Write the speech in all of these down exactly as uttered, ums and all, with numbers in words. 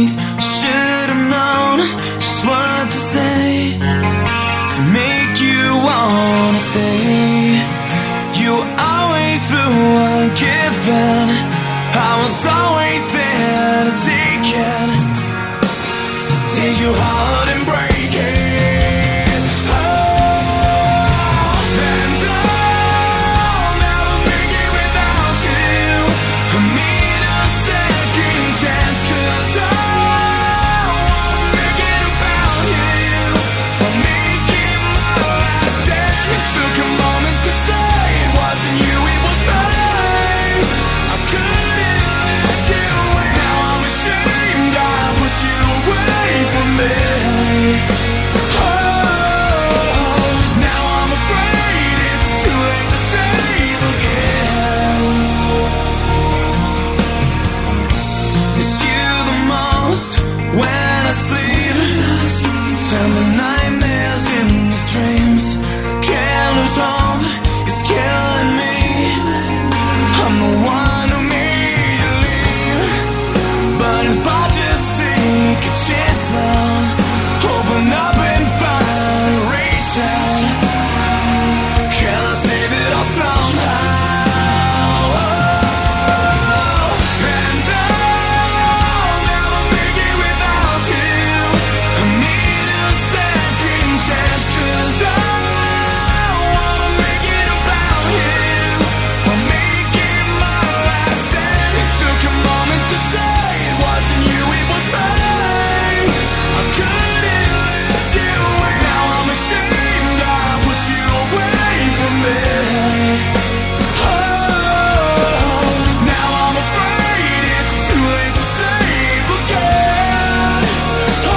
mistakes. I should have known just what to say to make you wanna stay. You were always the one giving, I was always there to take it, take your heart and break it. Oh, and I'll never make it without you. I need a second chance, 'cause I wanna make it about you. I'll make it my last stand. It took a moment to say it wasn't you, it was mine. I couldn't let you in. Now I'm ashamed I pushed you away from me. Oh, now I'm afraid it's too late to save again. Miss you the most when I sleep, turn the nightmares into dreams. Can't lose hope, it's killing me. I'm the one who made you leave, but if I just take a chance now, open up and find, reach out, can I save it all somehow? Oh, and I'll never make it without you. I need a second chance, 'cause I wanna make it about you. I'll make it my last stand. It took a moment to say it wasn't you, it was mine. I couldn't let you in. Now I'm ashamed I pushed you away from me. Oh, now I'm afraid it's too late to save again. Oh,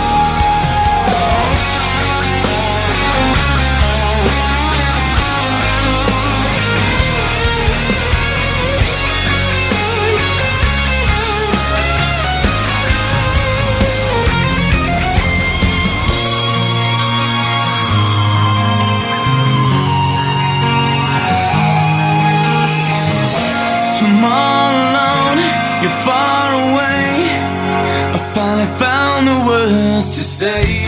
I'm all alone, you're far away. I finally found the words to say.